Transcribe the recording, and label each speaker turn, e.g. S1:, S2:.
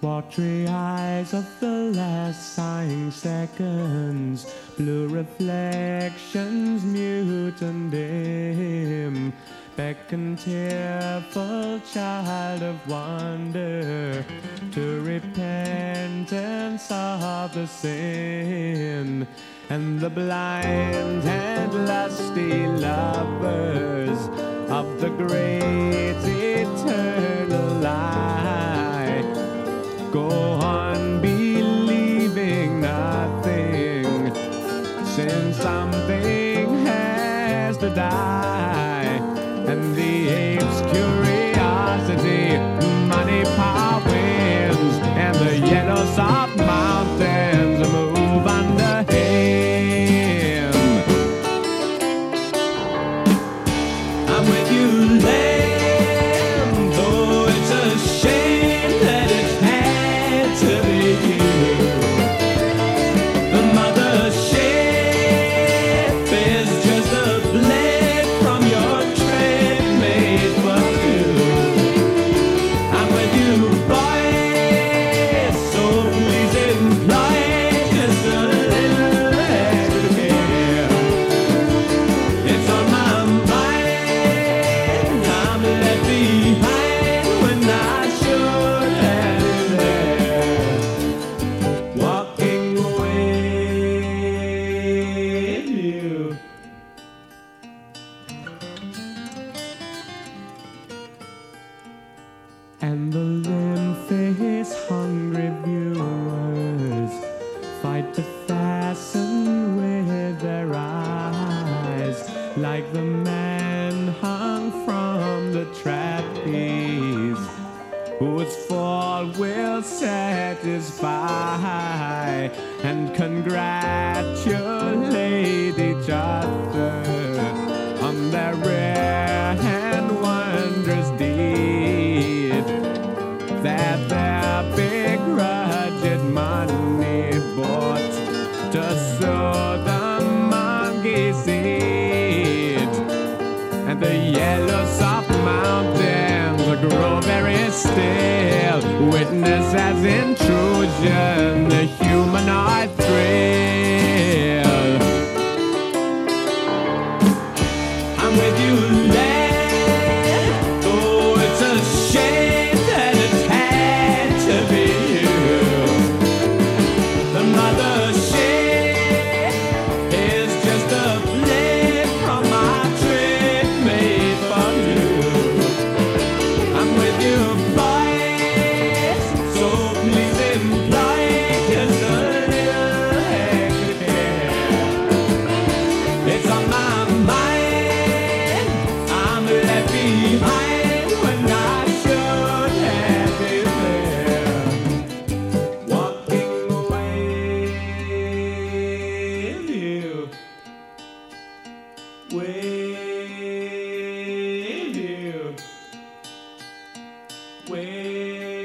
S1: watery eyes of the last sighing seconds, blue reflections mute and dim, beckon tearful child of wonder to repentance of the sin. And the blind and lusty lovers of the great eternal lie go on believing nothing, since something has to die. And the ape's curiosity, money, power wins, and the yellow soft mountains move under him. I'm with you, lamb, though it's a shame that it had to be you. The mother ship is just a blade from your trade made for two. I'm with you, boy, so please employ just a little extra care. It's on my mind, I'm left behind when I should have been there, walking away with you. And the limp-faced hungry viewers fight to fasten with their eyes, like the man hung from the trapeze, whose fall will satisfy and congratulate each other on their rare and wondrous deed, that their begrudged money bought to sow the monkey seed. And the yellow soft mountains grow very still, witness as intrusion the humanoid thrill. I'm with you, lad, though it's a shame that it had to be you. The mother ship is just a blade from my trade made for you. I'm with you, boys, so please employ just a little extra care. It's on my mind, I'm left behind when I should have been there, walking away with you, with you, with